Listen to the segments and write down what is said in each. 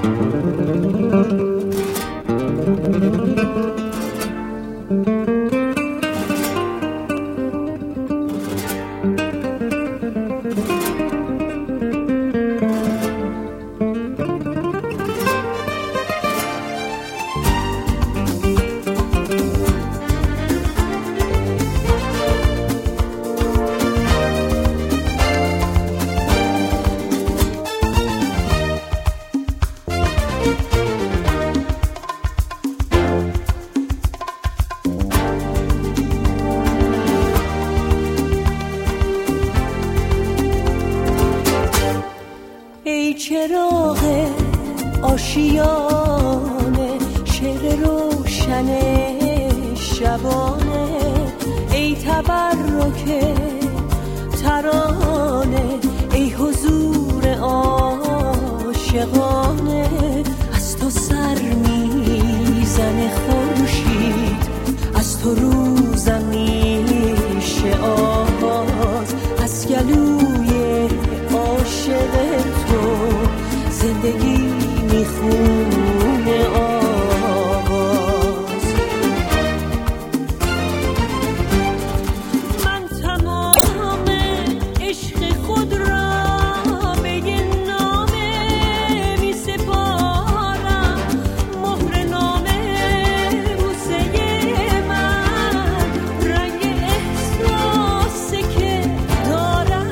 چراغ آشیانه، شعر روشن شبانه، ای تبرک ترانه، ای حضور عاشقانه. از تو سر میزنه خورشید، از تو روزم میشه آواز، از گلوی عاشق تو زندگی میخونه آواز. من تمام عشق خود را به یه نامه میسپارم، مهر نامه بوسه من، رنگ احساسی که دارم.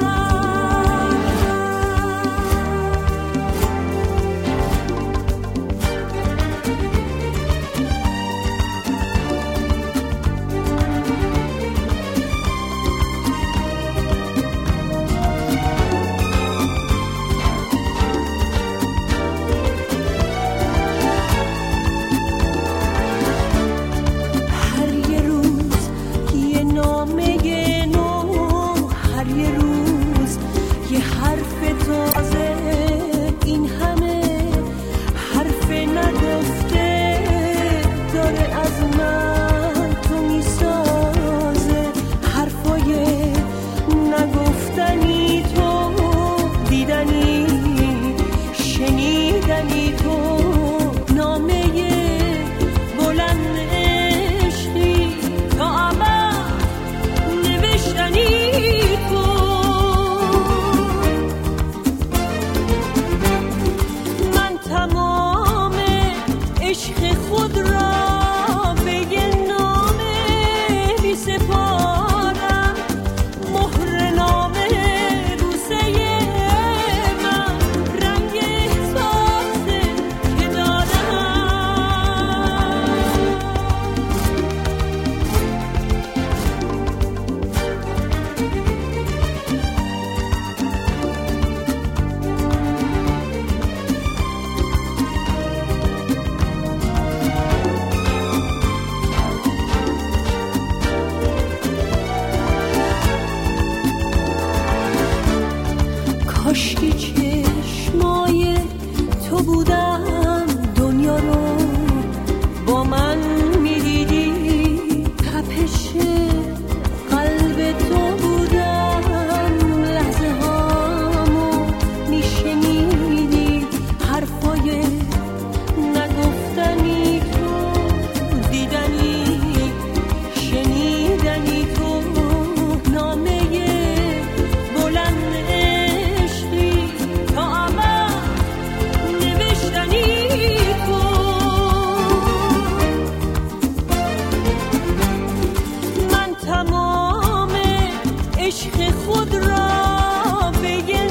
کاشکی چشمای تو بودم، دنیا رو با من میدیدی، تپش قلب تو بودم، لحظه هامو میشنیدی، حرفای نگفتنی تو، دیدنی شنیدنی تو، نامه خود را به